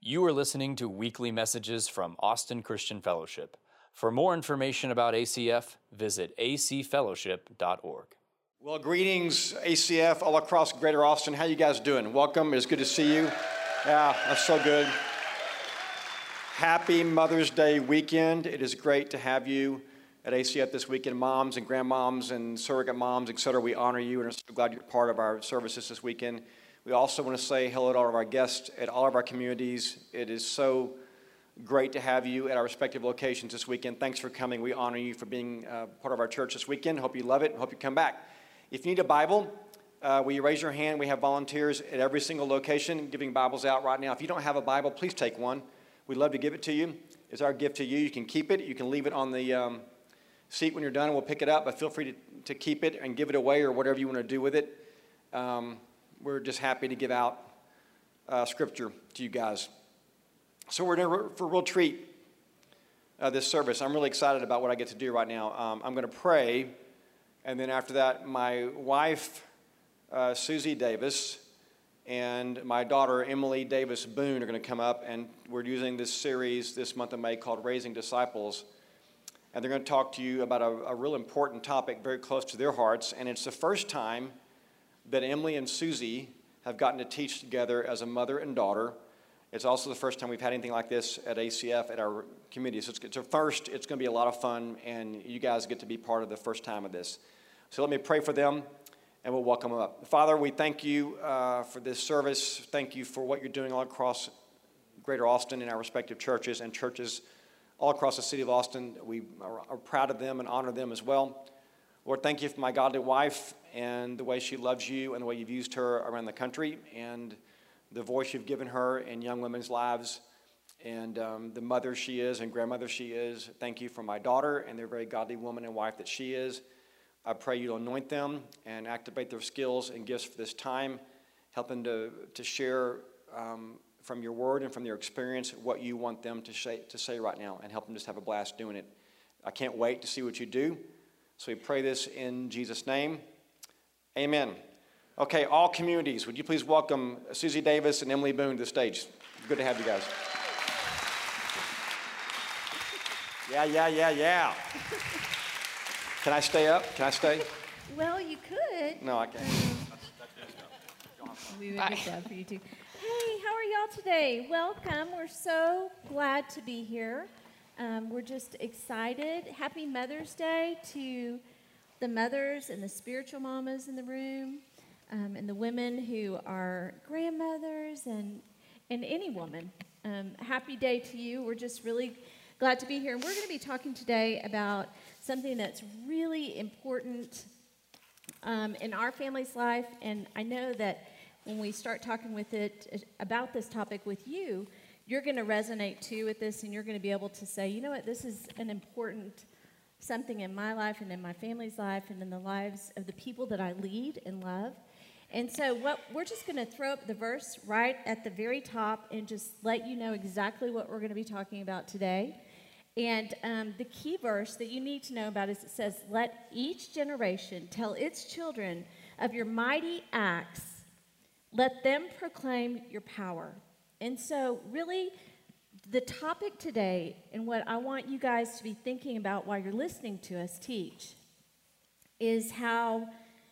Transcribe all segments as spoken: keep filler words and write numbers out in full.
You are listening to weekly messages from Austin Christian Fellowship. For more information about A C F, visit a c fellowship dot org. Well, greetings, A C F, all across Greater Austin. How you guys doing? Welcome. It's good to see you. Yeah, that's so good. Happy Mother's Day weekend. It is great to have you at A C F this weekend. Moms and grandmoms and surrogate moms, et cetera, we honor you and are so glad you're part of our services this weekend. We also want to say hello to all of our guests at all of our communities. It is so great to have you at our respective locations this weekend. Thanks for coming. We honor you for being uh, part of our church this weekend. Hope you love it. Hope you come back. If you need a Bible, uh, will you raise your hand? We have volunteers at every single location giving Bibles out right now. If you don't have a Bible, please take one. We'd love to give it to you. It's our gift to you. You can keep it. You can leave it on the um, seat when you're done, and we'll pick it up. But feel free to, to keep it and give it away or whatever you want to do with it. Um, we're just happy to give out uh, Scripture to you guys. So we're in for a real treat uh, this service. I'm really excited about what I get to do right now. Um, I'm going to pray, and then after that, my wife, uh, Susie Davis, and my daughter, Emily Davis Boone, are going to come up, and we're using this series this month of May called Raising Disciples, and they're going to talk to you about a, a real important topic very close to their hearts, and it's the first time that Emily and Susie have gotten to teach together as a mother and daughter. It's also the first time we've had anything like this at A C F, at our community. So it's, it's a first. It's going to be a lot of fun, and you guys get to be part of the first time of this. So let me pray for them, and we'll welcome them up. Father, we thank you uh, for this service. Thank you for what you're doing all across Greater Austin in our respective churches and churches all across the city of Austin. We are, are proud of them and honor them as well. Lord, thank you for my godly wife and the way she loves you and the way you've used her around the country and the voice you've given her in young women's lives and um, the mother she is and grandmother she is. Thank you for my daughter and the very godly woman and wife that she is. I pray you'll anoint them and activate their skills and gifts for this time, help them to, to share um, from your word and from their experience what you want them to say, to say right now, and help them just have a blast doing it. I can't wait to see what you do. So we pray this in Jesus' name. Amen. Okay, all communities, would you please welcome Susie Davis and Emily Boone to the stage. Good to have you guys. Yeah, yeah, yeah, yeah. Can I stay up? Can I stay? Well, you could. No, I can't. We would get that for you too. Hey, how are y'all today? Welcome. We're so glad to be here. Um, we're just excited. Happy Mother's Day to the mothers and the spiritual mamas in the room, um, and the women who are grandmothers, and and any woman. Um, happy day to you. We're just really glad to be here. And we're going to be talking today about something that's really important um, in our family's life. And I know that when we start talking with it about this topic with you, you're going to resonate too with this, and you're going to be able to say, you know what, this is an important something in my life and in my family's life and in the lives of the people that I lead and love. And so what we're just going to throw up the verse right at the very top and just let you know exactly what we're going to be talking about today. And um, the key verse that you need to know about is it says, let each generation tell its children of your mighty acts. Let them proclaim your power. And so really, the topic today and what I want you guys to be thinking about while you're listening to us teach is how,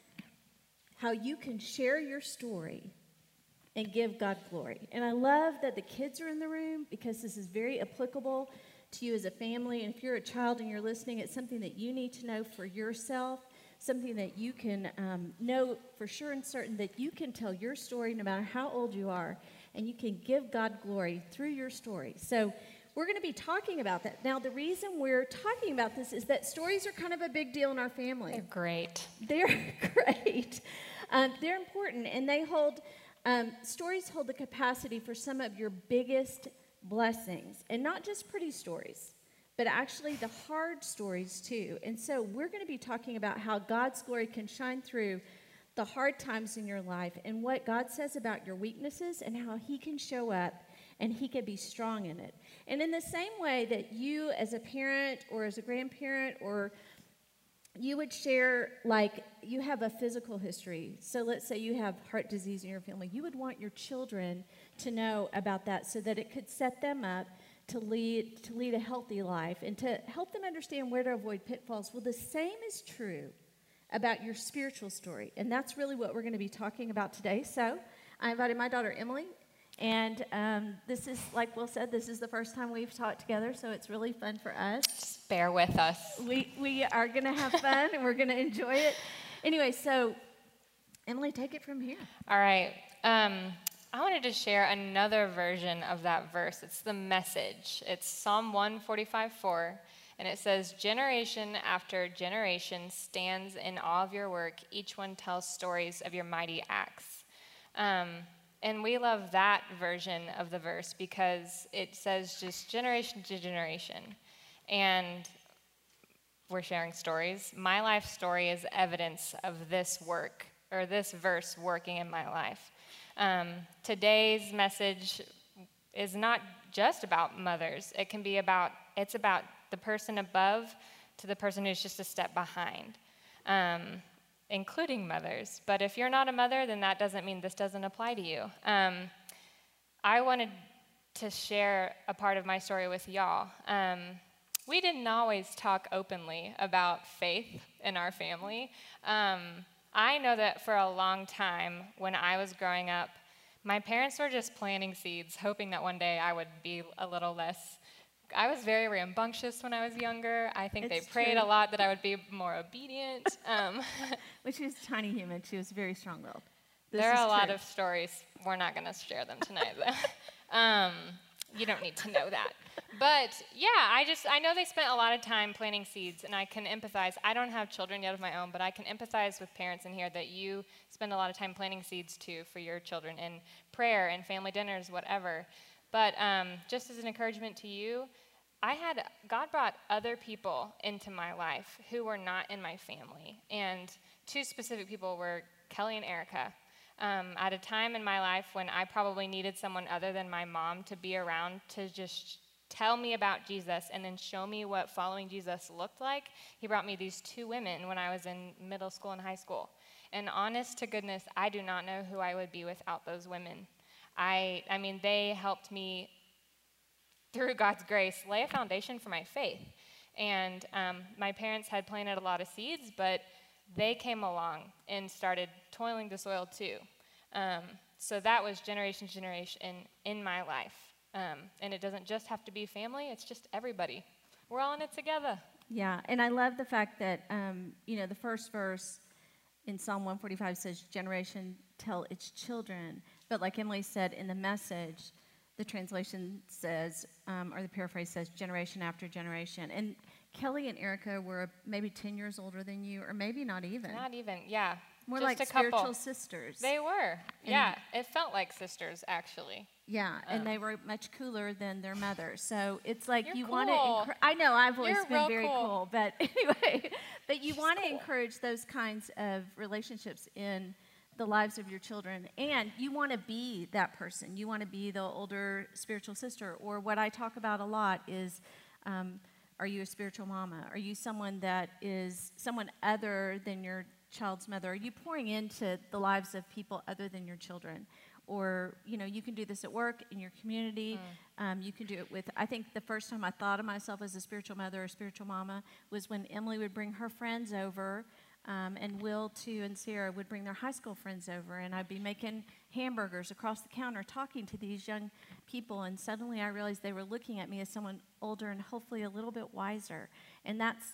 how you can share your story and give God glory. And I love that the kids are in the room because this is very applicable to you as a family. And if you're a child and you're listening, it's something that you need to know for yourself, something that you can um, know for sure and certain that you can tell your story no matter how old you are, and you can give God glory through your story. So we're going to be talking about that. Now, the reason we're talking about this is that stories are kind of a big deal in our family. They're great. They're great. Um, they're important, and they hold, um, stories hold the capacity for some of your biggest blessings, and not just pretty stories, but actually the hard stories too. And so we're going to be talking about how God's glory can shine through the hard times in your life and what God says about your weaknesses and how he can show up and he can be strong in it. And in the same way that you as a parent or as a grandparent or you would share like you have a physical history. So let's say you have heart disease in your family. You would want your children to know about that so that it could set them up to lead to lead a healthy life and to help them understand where to avoid pitfalls. Well, the same is true about your spiritual story, and that's really what we're going to be talking about today. So I invited my daughter Emily, and um, this is, like Will said, this is the first time we've taught together, so it's really fun for us. Just bear with us. We we are going to have fun, and we're going to enjoy it. Anyway, so Emily, take it from here. All right. Um, I wanted to share another version of that verse. It's the Message. It's Psalm one forty-five four, and it says, "Generation after generation stands in awe of your work. Each one tells stories of your mighty acts." Um, and we love that version of the verse because it says just generation to generation. And we're sharing stories. My life story is evidence of this work, or this verse working in my life. Um, today's message is not just about mothers. It can be about, it's about the person above to the person who's just a step behind, um, including mothers. But if you're not a mother, then that doesn't mean this doesn't apply to you. Um, I wanted to share a part of my story with y'all. Um, we didn't always talk openly about faith in our family. Um, I know that for a long time, when I was growing up, my parents were just planting seeds, hoping that one day I would be a little less. I was very rambunctious when I was younger. I think It's they prayed true. a lot that I would be more obedient. Um, Well, she was a tiny human. She was very strong-willed. This there is are a lot true. of stories. We're not going to share them tonight, though. um, you don't need to know that. But yeah, I just, I know they spent a lot of time planting seeds, and I can empathize. I don't have children yet of my own, but I can empathize with parents in here that you spend a lot of time planting seeds too for your children in prayer and family dinners, whatever. But um, just as an encouragement to you, I had, God brought other people into my life who were not in my family. And two specific people were Kelly and Erica. Um, at a time in my life when I probably needed someone other than my mom to be around to just tell me about Jesus and then show me what following Jesus looked like, he brought me these two women when I was in middle school and high school. And honest to goodness, I do not know who I would be without those women. I, I mean, they helped me, through God's grace, lay a foundation for my faith. And um, my parents had planted a lot of seeds, but they came along and started toiling the soil too. Um, so that was generation to generation in, in my life. Um, and it doesn't just have to be family, it's just everybody. We're all in it together. Yeah, and I love the fact that, um, you know, the first verse in Psalm one forty-five says, "Generation tell its children." But like Emily said in the Message, the translation says, um, or the paraphrase says, "Generation after generation." And Kelly and Erica were maybe ten years older than you, or maybe not even. Not even, yeah. More just like a couple. spiritual sisters. They were, yeah. It felt like sisters, actually. Yeah, and Um, they were much cooler than their mother. So it's like You're you want to. cool. Encour- I know I've always You're been real very cool. cool, but anyway, but you She's want to cool. encourage those kinds of relationships in the lives of your children, and you want to be that person. You want to be the older spiritual sister, or what I talk about a lot is, um, are you a spiritual mama? Are you someone that is someone other than your child's mother? Are you pouring into the lives of people other than your children? Or, you know, you can do this at work, in your community. Mm. Um, you can do it with, I think the first time I thought of myself as a spiritual mother or spiritual mama was when Emily would bring her friends over, um, and Will, too, and Sarah would bring their high school friends over, and I'd be making hamburgers across the counter talking to these young people, and suddenly I realized they were looking at me as someone older and hopefully a little bit wiser. And that's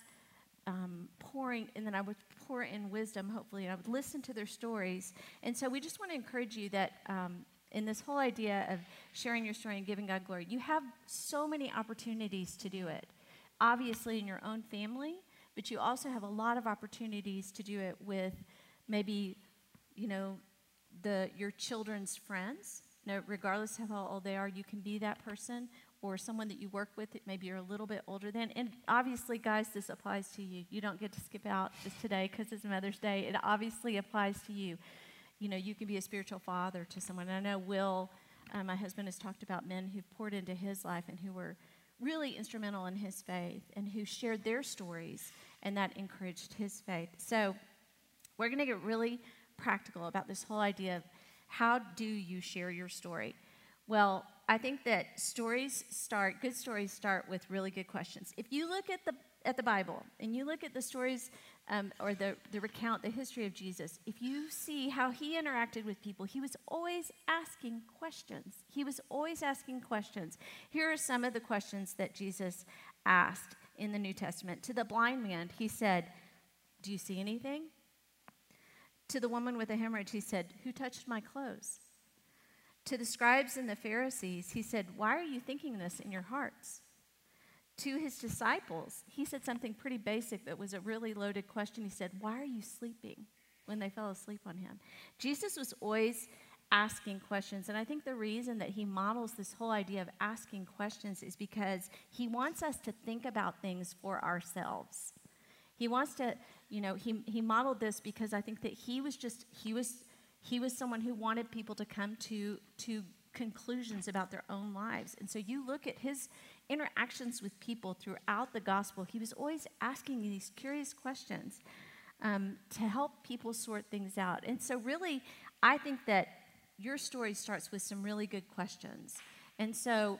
Um, pouring, and then I would pour in wisdom, hopefully, and I would listen to their stories. And so we just want to encourage you that um, in this whole idea of sharing your story and giving God glory, you have so many opportunities to do it. Obviously in your own family, but you also have a lot of opportunities to do it with maybe, you know, the your children's friends. You know, regardless of how old they are, you can be that person, or someone that you work with that maybe you're a little bit older than. And obviously, guys, this applies to you. You don't get to skip out just today because it's Mother's Day. It obviously applies to you. You know, you can be a spiritual father to someone. And I know Will, uh, my husband, has talked about men who've poured into his life and who were really instrumental in his faith and who shared their stories, and that encouraged his faith. So We're going to get really practical about this whole idea of how do you share your story. Well, I think that stories start, good stories start with really good questions. If you look at the at the Bible and you look at the stories um, or the, the recount, the history of Jesus, if you see how he interacted with people, he was always asking questions. He was always asking questions. Here are some of the questions that Jesus asked in the New Testament. To the blind man, he said, "Do you see anything?" To the woman with a hemorrhage, he said, "Who touched my clothes?" To the scribes and the Pharisees, he said, "Why are you thinking this in your hearts?" To his disciples, he said something pretty basic that was a really loaded question. He said, "Why are you sleeping?" when they fell asleep on him. Jesus was always asking questions, and I think the reason that he models this whole idea of asking questions is because he wants us to think about things for ourselves. He wants to, you know, he he modeled this because I think that he was just, he was he was someone who wanted people to come to to conclusions about their own lives. And so you look at his interactions with people throughout the gospel, he was always asking these curious questions um, to help people sort things out. And so really, I think that your story starts with some really good questions. And so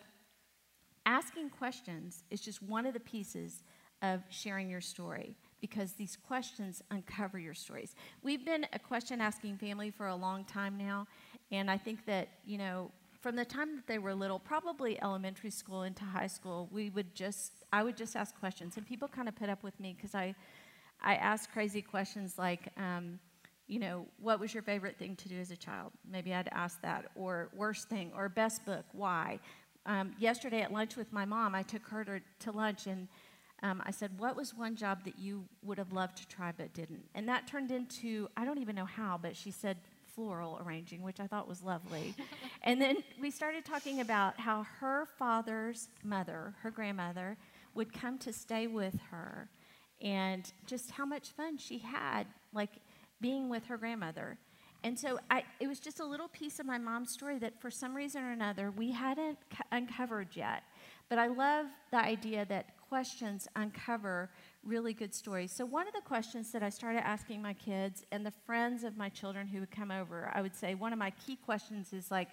asking questions is just one of the pieces of sharing your story, because these questions uncover your stories. We've been a question-asking family for a long time now, and I think that, you know, from the time that they were little, probably elementary school into high school, we would just, I would just ask questions, and people kind of put up with me because I, I asked crazy questions like, um, you know, what was your favorite thing to do as a child? Maybe I'd ask that, or worst thing, or best book, why? Um, yesterday at lunch with my mom, I took her to, to lunch, and um, I said, what was one job that you would have loved to try but didn't? And that turned into, I don't even know how, but she said floral arranging, which I thought was lovely. And then we started talking about how her father's mother, her grandmother, would come to stay with her, and just how much fun she had, like, being with her grandmother. And so I, it was just a little piece of my mom's story that for some reason or another we hadn't c- uncovered yet. But I love the idea that questions uncover really good stories. So one of the questions that I started asking my kids and the friends of my children who would come over, I would say one of my key questions is like,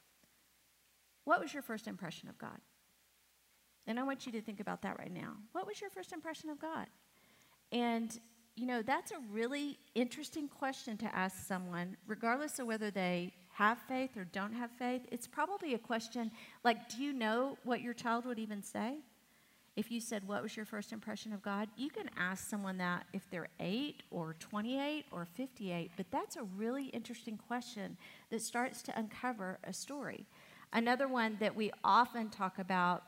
what was your first impression of God? And I want you to think about that right now. What was your first impression of God? And you know, that's a really interesting question to ask someone, regardless of whether they have faith or don't have faith. It's probably a question like, do you know what your child would even say? If you said, what was your first impression of God? You can ask someone that if they're eight or twenty-eight or fifty-eight, but that's a really interesting question that starts to uncover a story. Another one that we often talk about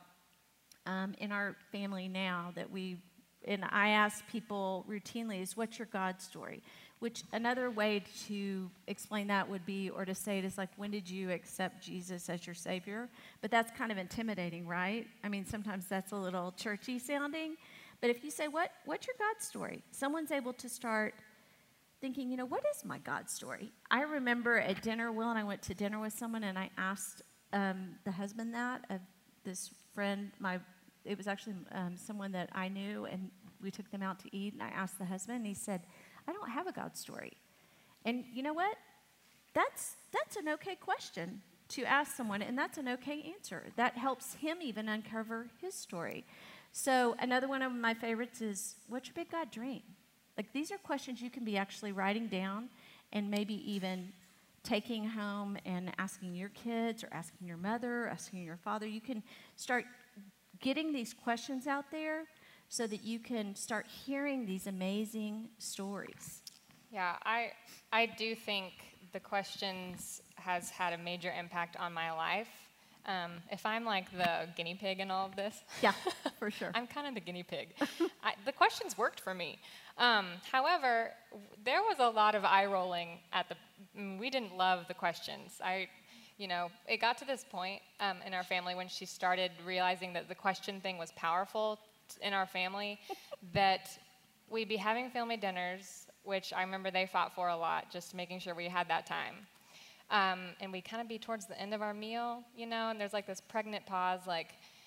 um, in our family now that we and I ask people routinely is, what's your God story? Which another way to explain that would be, or to say it is like, when did you accept Jesus as your Savior? But that's kind of intimidating, right? I mean, sometimes that's a little churchy sounding. But if you say, what, what's your God story? Someone's able to start thinking, you know, what is my God story? I remember at dinner, Will and I went to dinner with someone, and I asked um, the husband that of this friend, my It was actually um, someone that I knew, and we took them out to eat, and I asked the husband, and he said, I don't have a God story. And you know what? That's that's an okay question to ask someone, and that's an okay answer. That helps him even uncover his story. So another one of my favorites is, what's your big God dream? Like, these are questions you can be actually writing down and maybe even taking home and asking your kids or asking your mother, asking your father. You can start getting these questions out there so that you can start hearing these amazing stories. Yeah, I I do think the questions has had a major impact on my life. Um, if I'm like the guinea pig in all of this, Yeah, for sure. I'm kind of the guinea pig. I, the questions worked for me. Um, however, w- there was a lot of eye rolling at the. mm, We didn't love the questions. I. You know, it got to this point um, in our family when she started realizing that the question thing was powerful t- in our family, that we'd be having family dinners, which I remember they fought for a lot, just making sure we had that time. Um, and we'd kind of be towards the end of our meal, you know, and there's like this pregnant pause, like,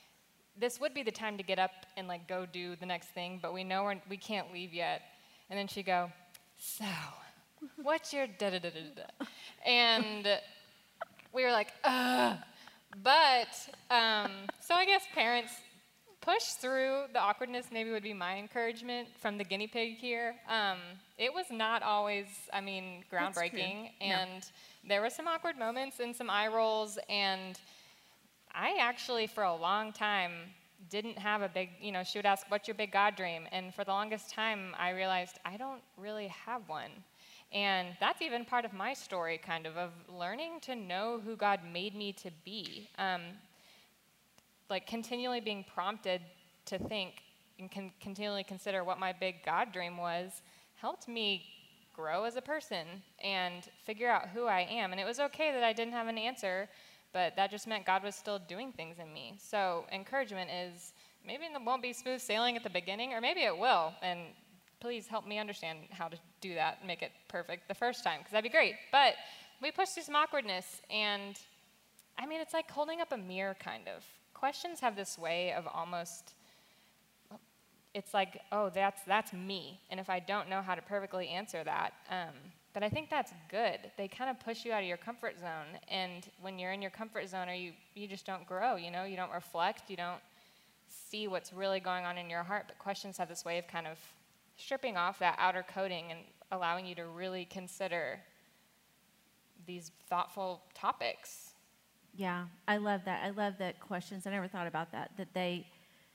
this would be the time to get up and like go do the next thing, but we know we're, we can't leave yet. And then she'd go, so, What's your da da da da da? And we were like, ugh. But, um, so I guess parents push through the awkwardness, maybe would be my encouragement from the guinea pig here. Um, it was not always, I mean, groundbreaking. And no. There were some awkward moments and some eye rolls. And I actually, for a long time, didn't have a big, you know, she would ask, what's your big God dream? And for the longest time, I realized I don't really have one. And that's even part of my story, kind of, of learning to know who God made me to be. Um, like continually being prompted to think and con- continually consider what my big God dream was helped me grow as a person and figure out who I am. And it was okay that I didn't have an answer, but that just meant God was still doing things in me. So encouragement is maybe it won't be smooth sailing at the beginning, or maybe it will. And please help me understand how to do that and make it perfect the first time, because that'd be great. But we push through some awkwardness, and I mean, it's like holding up a mirror, kind of. Questions have this way of almost, it's like, oh, that's that's me. And if I don't know how to perfectly answer that, um, but I think that's good. They kind of push you out of your comfort zone. And when you're in your comfort zone, or you, you just don't grow, you know? You don't reflect. You don't see what's really going on in your heart. But questions have this way of kind of stripping off that outer coating and allowing you to really consider these thoughtful topics. Yeah, I love that. I love that questions. I never thought about that, that they,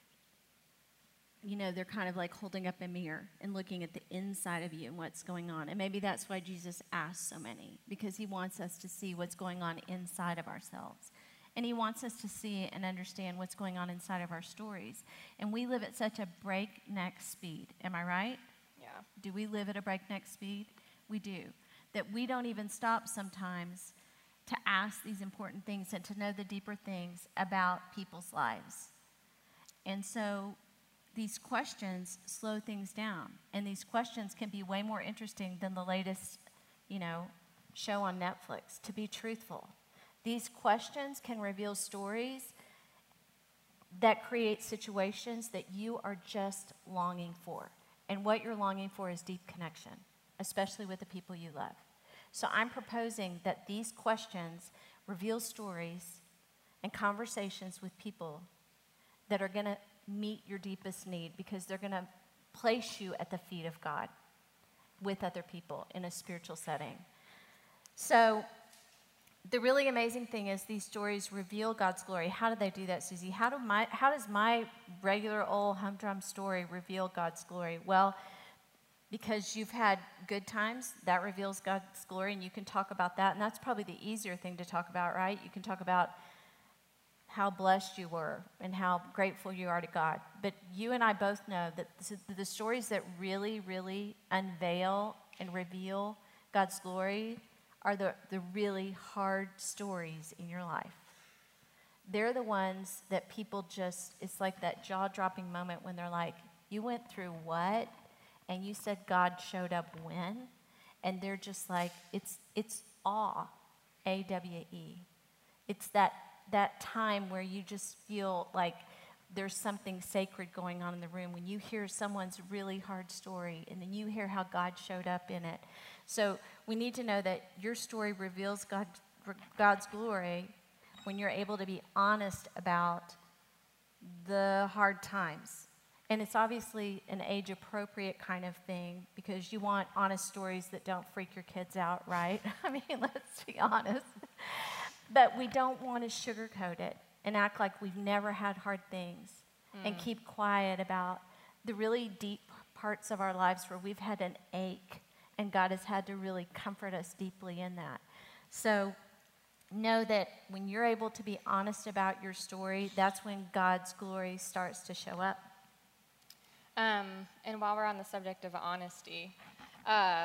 you know, they're kind of like holding up a mirror and looking at the inside of you and what's going on. And maybe that's why Jesus asked so many, because he wants us to see what's going on inside of ourselves. And he wants us to see and understand what's going on inside of our stories. And we live at such a breakneck speed. Am I right? Yeah. Do we live at a breakneck speed? We do. That we don't even stop sometimes to ask these important things and to know the deeper things about people's lives. And so these questions slow things down. And these questions can be way more interesting than the latest, you know, show on Netflix, to be truthful. These questions can reveal stories that create situations that you are just longing for. And what you're longing for is deep connection, especially with the people you love. So I'm proposing that these questions reveal stories and conversations with people that are going to meet your deepest need, because they're going to place you at the feet of God with other people in a spiritual setting. So the really amazing thing is these stories reveal God's glory. How do they do that, Susie? How do my how does my regular old humdrum story reveal God's glory? Well, because you've had good times, that reveals God's glory, and you can talk about that. And that's probably the easier thing to talk about, right? You can talk about how blessed you were and how grateful you are to God. But you and I both know that the stories that really, really unveil and reveal God's glory are the, the really hard stories in your life. They're the ones that people just, it's like that jaw-dropping moment when they're like, you went through what? And you said God showed up when? And they're just like, it's it's awe, A W E. It's that that time where you just feel like there's something sacred going on in the room when you hear someone's really hard story and then you hear how God showed up in it. So we need to know that your story reveals God, God's glory when you're able to be honest about the hard times. And it's obviously an age-appropriate kind of thing, because you want honest stories that don't freak your kids out, right? I mean, let's be honest. But we don't want to sugarcoat it and act like we've never had hard things mm. and keep quiet about the really deep parts of our lives where we've had an ache and God has had to really comfort us deeply in that. So know that when you're able to be honest about your story, that's when God's glory starts to show up. Um, and while we're on the subject of honesty, uh,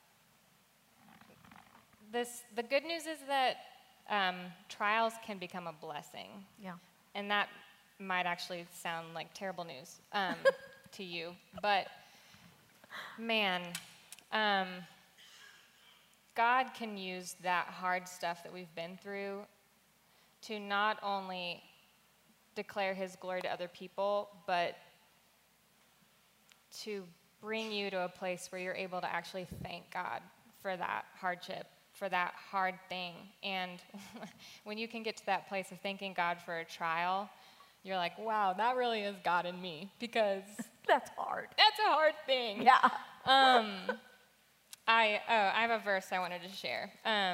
this the good news is that um, trials can become a blessing. Yeah. And that might actually sound like terrible news um, to you. But, man, um, God can use that hard stuff that we've been through to not only declare his glory to other people, but to bring you to a place where you're able to actually thank God for that hardship, for that hard thing. And when you can get to that place of thanking God for a trial, you're like, wow, that really is God in me, because That's hard. that's a hard thing. Yeah. Um, I oh, I have a verse I wanted to share. Um,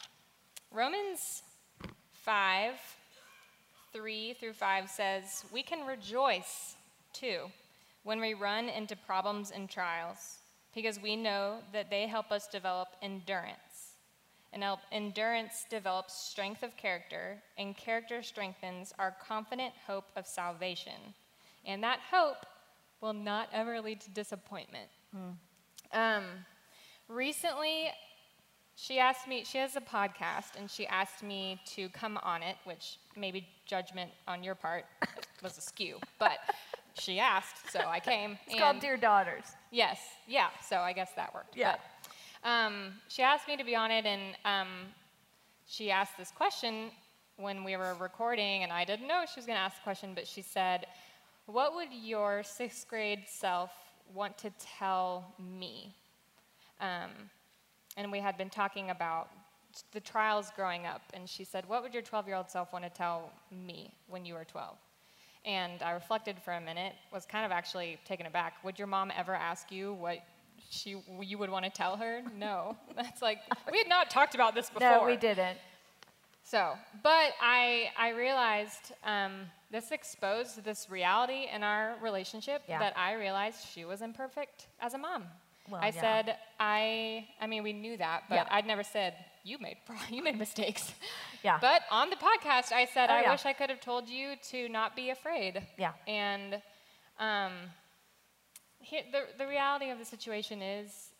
Romans five, three through five says, we can rejoice too when we run into problems and trials, because we know that they help us develop endurance. And help, endurance develops strength of character, and character strengthens our confident hope of salvation. And that hope will not ever lead to disappointment. Mm. Um, recently, she asked me, she has a podcast, and she asked me to come on it, which maybe judgment on your part was askew, but she asked, so I came. It's called Dear Daughters. Yes, yeah, so I guess that worked. Yeah. But, um, she asked me to be on it, and um, she asked this question when we were recording, and I didn't know she was going to ask the question, but she said, what would your sixth grade self want to tell me? Um, and we had been talking about the trials growing up, and she said, what would your twelve-year-old self want to tell me when you were twelve? And I reflected for a minute, was kind of actually taken aback. Would your mom ever ask you what she you would want to tell her? No. That's like, we had not talked about this before. No, we didn't. So, but I I realized um, this exposed this reality in our relationship, Yeah. that I realized she was imperfect as a mom. Well, I yeah. said, I I mean, we knew that, but Yeah. I'd never said, you made pro- you made mistakes. Yeah. But on the podcast, I said, Oh, I yeah. wish I could have told you to not be afraid. Yeah. And um, here, the, the reality of the situation is,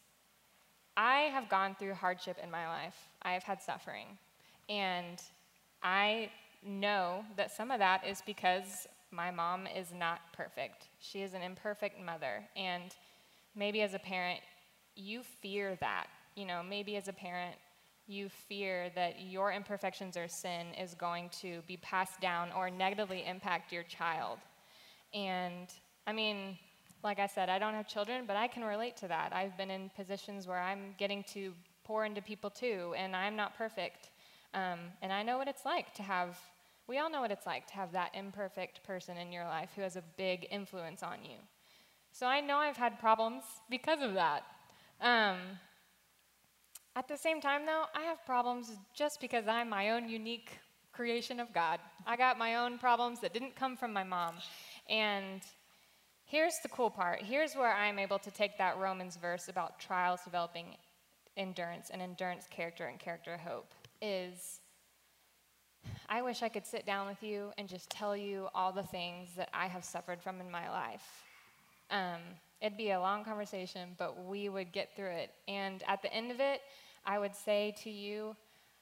I have gone through hardship in my life. I have had suffering. And I know that some of that is because my mom is not perfect. She is an imperfect mother. And maybe as a parent, you fear that. You know, maybe as a parent, you fear that your imperfections or sin is going to be passed down or negatively impact your child. And, I mean, like I said, I don't have children, but I can relate to that. I've been in positions where I'm getting to pour into people too, and I'm not perfect. Um, and I know what it's like to have, we all know what it's like to have that imperfect person in your life who has a big influence on you. So I know I've had problems because of that. Um, At the same time, though, I have problems just because I'm my own unique creation of God. I got my own problems that didn't come from my mom. And here's the cool part. Here's where I'm able to take that Romans verse about trials developing endurance, and endurance character, and character hope, is I wish I could sit down with you and just tell you all the things that I have suffered from in my life. Um, it'd be a long conversation, but we would get through it. And at the end of it, I would say to you,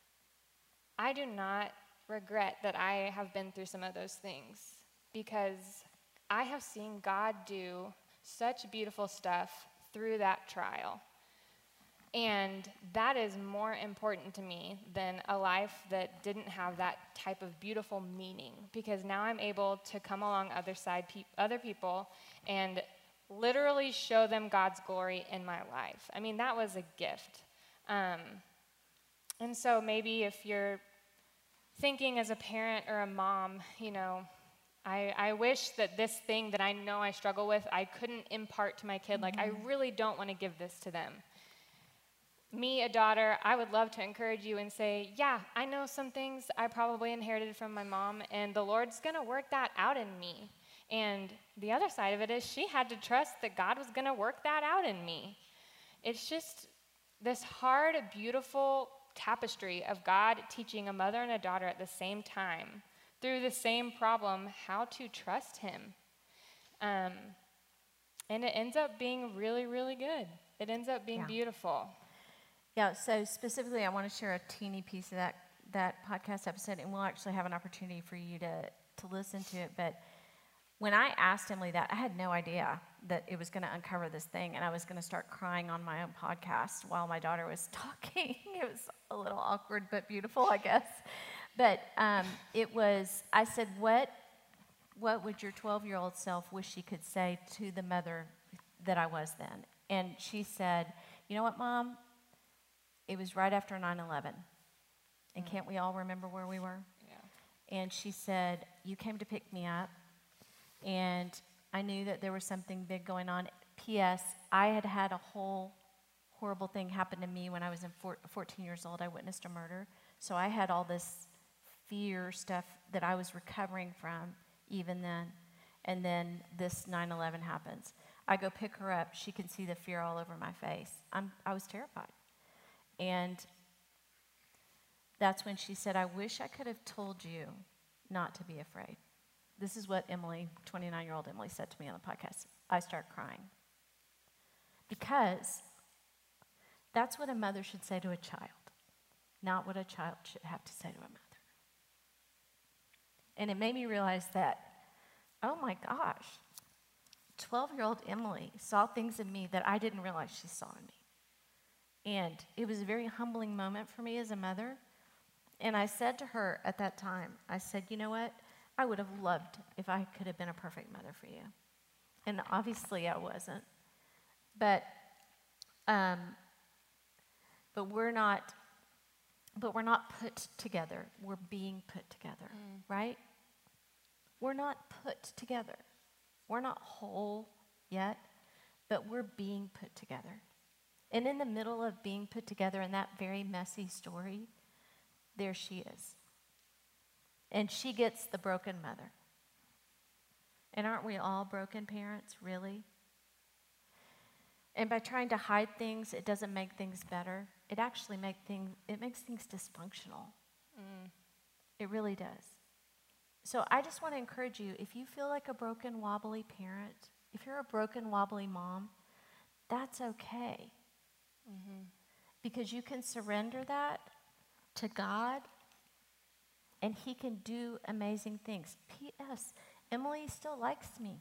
I do not regret that I have been through some of those things, because I have seen God do such beautiful stuff through that trial. And that is more important to me than a life that didn't have that type of beautiful meaning, because now I'm able to come along other side pe- other people and literally show them God's glory in my life. I mean, that was a gift. Um, and so maybe if you're thinking as a parent or a mom, you know, I, I wish that this thing that I know I struggle with, I couldn't impart to my kid. Like, I really don't want to give this to them. Me, a daughter, I would love to encourage you and say, yeah, I know some things I probably inherited from my mom, and the Lord's going to work that out in me. And the other side of it is she had to trust that God was going to work that out in me. It's just this hard, beautiful tapestry of God teaching a mother and a daughter at the same time through the same problem, how to trust him. Um, and it ends up being really, really good. It ends up being Yeah. beautiful. Yeah, so specifically, I want to share a teeny piece of that, that podcast episode, and we'll actually have an opportunity for you to, to listen to it. But when I asked Emily that, I had no idea that it was going to uncover this thing, and I was going to start crying on my own podcast while my daughter was talking. It was a little awkward but beautiful, I guess. But um, it was, I said, what, what would your twelve-year-old self wish she could say to the mother that I was then? And she said, you know what, Mom? It was right after nine eleven. And can't we all remember where we were? Yeah. And she said, you came to pick me up, and I knew that there was something big going on. P S. I had had a whole horrible thing happen to me when I was in four, fourteen years old. I witnessed a murder. So I had all this fear stuff that I was recovering from even then. And then this nine eleven happens. I go pick her up. She can see the fear all over my face. I'm, I was terrified. And that's when she said, I wish I could have told you not to be afraid. This is what Emily, twenty-nine-year-old Emily, said to me on the podcast. I start crying. Because that's what a mother should say to a child, not what a child should have to say to a mother. And it made me realize that, oh my gosh, twelve-year-old Emily saw things in me that I didn't realize she saw in me. And it was a very humbling moment for me as a mother. And I said to her at that time, I said, you know what? I would have loved if I could have been a perfect mother for you. And obviously I wasn't. But um, but we're not but we're not put together. We're being put together, mm. right? We're not put together. We're not whole yet, but we're being put together. And in the middle of being put together in that very messy story, there she is. And she gets the broken mother. And aren't we all broken parents, really? And by trying to hide things, it doesn't make things better. It actually make things, it makes things dysfunctional. Mm. It really does. So I just want to encourage you, if you feel like a broken, wobbly parent, if you're a broken, wobbly mom, that's okay. Mm-hmm. Because you can surrender that to God, and he can do amazing things. P S. Emily still likes me.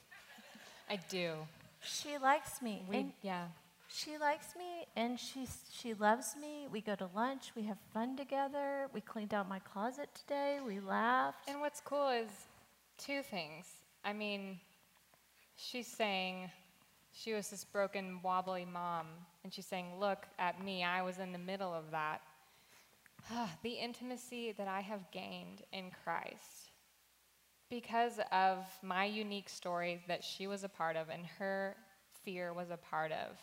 I do. She likes me. We, and yeah. She likes me, and she, she loves me. We go to lunch. We have fun together. We cleaned out my closet today. We laughed. And what's cool is two things. I mean, she's saying she was this broken, wobbly mom, and she's saying, look at me. I was in the middle of that. The intimacy that I have gained in Christ because of my unique story that she was a part of and her fear was a part of.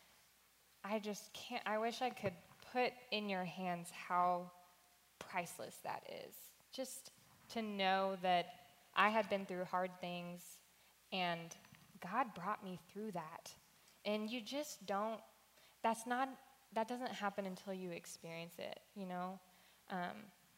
I just can't, I wish I could put in your hands how priceless that is. Just to know that I had been through hard things and God brought me through that. And you just don't, that's not, that doesn't happen until you experience it, you know? Um,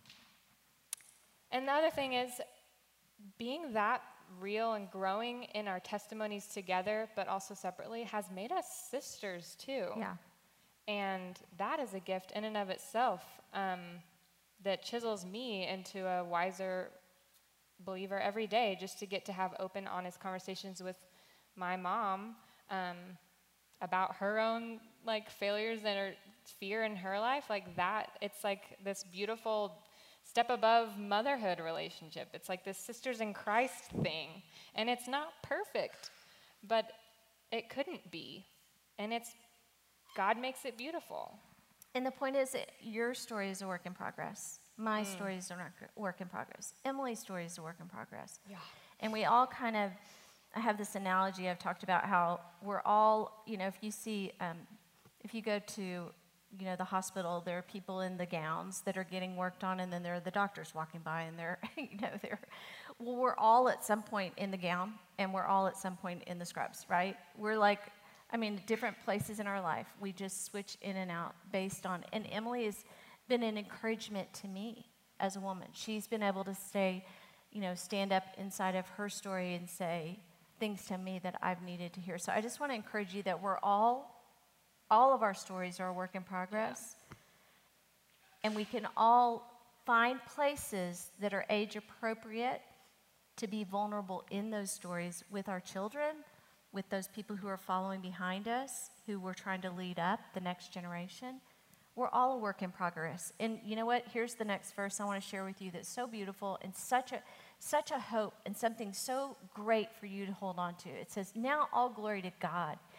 and the other thing is, being that real and growing in our testimonies together, but also separately, has made us sisters too. Yeah. And that is a gift in and of itself um, that chisels me into a wiser believer every day, just to get to have open, honest conversations with my mom um, about her own like failures and her fear in her life. Like that, it's like this beautiful step above motherhood relationship. It's like this sisters in Christ thing. And it's not perfect, but it couldn't be. And it's, God makes it beautiful. And the point is that your story is a work in progress. My mm. story is a work in progress. Emily's story is a work in progress. Yeah. And we all kind of, I have this analogy I've talked about how we're all, you know, if you see, um, if you go to, you know, the hospital, there are people in the gowns that are getting worked on, and then there are the doctors walking by, and they're, you know, they're, well, we're all at some point in the gown, and we're all at some point in the scrubs, right? We're like, I mean, different places in our life. We just switch in and out based on, and Emily has been an encouragement to me as a woman. She's been able to stay, you know, stand up inside of her story and say things to me that I've needed to hear. So I just want to encourage you that we're all, all of our stories are a work in progress. Yeah. And we can all find places that are age appropriate to be vulnerable in those stories with our children, with those people who are following behind us, who we're trying to lead up, the next generation. We're all a work in progress. And you know what? Here's the next verse I want to share with you that's so beautiful and such a such a hope and something so great for you to hold on to. It says, now all glory to God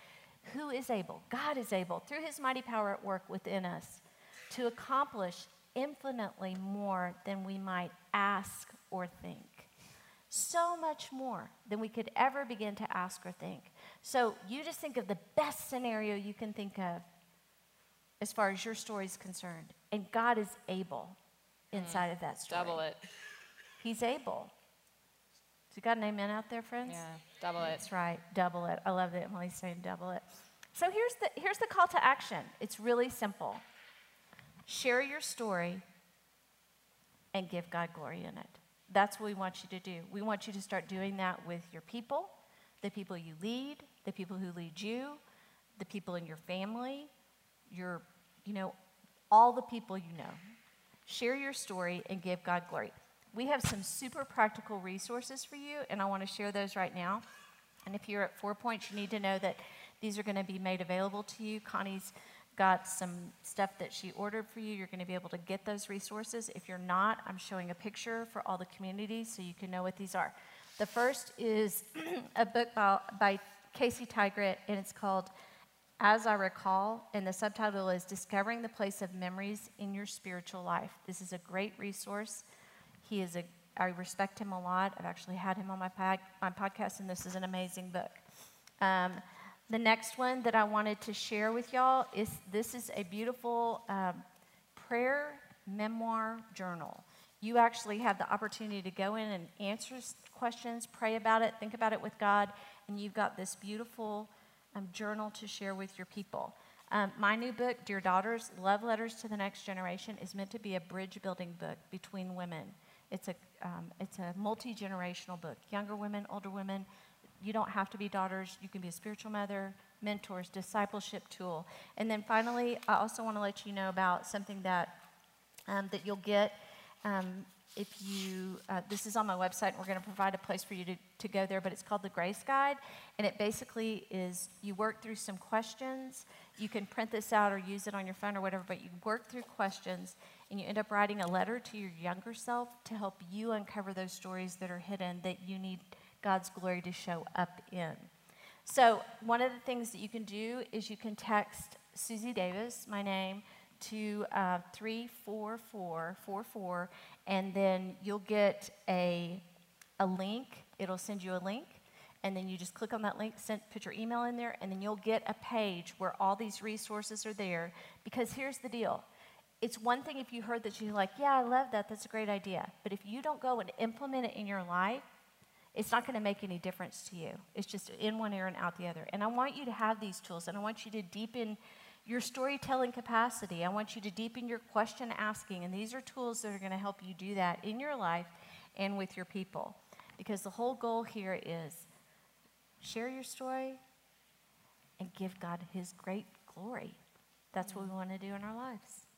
Who is able? God is able, through his mighty power at work within us, to accomplish infinitely more than we might ask or think. So much more than we could ever begin to ask or think. So you just think of the best scenario you can think of as far as your story is concerned. And God is able inside mm, of that story. Double it. He's able. So you got an amen out there, friends? Yeah, double it. That's right, double it. I love that Emily's saying double it. So here's the, here's the call to action. It's really simple. Share your story and give God glory in it. That's what we want you to do. We want you to start doing that with your people, the people you lead, the people who lead you, the people in your family, your, you know, all the people you know. Share your story and give God glory. We have some super practical resources for you, and I want to share those right now. And if you're at Four Points, you need to know that these are going to be made available to you. Connie's got some stuff that she ordered for you. You're going to be able to get those resources. If you're not, I'm showing a picture for all the communities so you can know what these are. The first is a book by, by Casey Tygrett, and it's called As I Recall, and the subtitle is Discovering the Place of Memories in Your Spiritual Life. This is a great resource. He is a, I respect him a lot. I've actually had him on my, pod, my podcast, and this is an amazing book. Um, The next one that I wanted to share with y'all is this is a beautiful um, prayer memoir journal. You actually have the opportunity to go in and answer questions, pray about it, think about it with God, and you've got this beautiful um, journal to share with your people. Um, my new book, Dear Daughters, Love Letters to the Next Generation, is meant to be a bridge-building book between women. It's a, um, it's a multi-generational book, younger women, older women. You don't have to be daughters. You can be a spiritual mother, mentors, discipleship tool. And then finally, I also want to let you know about something that um, that you'll get um, if you, uh, this is on my website, and we're going to provide a place for you to, to go there, but it's called the Grace Guide. And it basically is, you work through some questions. You can print this out or use it on your phone or whatever, but you work through questions, and you end up writing a letter to your younger self to help you uncover those stories that are hidden that you need God's glory to show up in. So one of the things that you can do is you can text Susie Davis, my name, to uh, three four four four four, and then you'll get a, a link. It'll send you a link, and then you just click on that link, send, put your email in there, and then you'll get a page where all these resources are there. Because here's the deal. It's one thing if you heard that you're like, yeah, I love that. That's a great idea. But if you don't go and implement it in your life, it's not going to make any difference to you. It's just in one ear and out the other. And I want you to have these tools, and I want you to deepen your storytelling capacity. I want you to deepen your question asking, and these are tools that are going to help you do that in your life and with your people. Because the whole goal here is share your story and give God his great glory. That's what we want to do in our lives.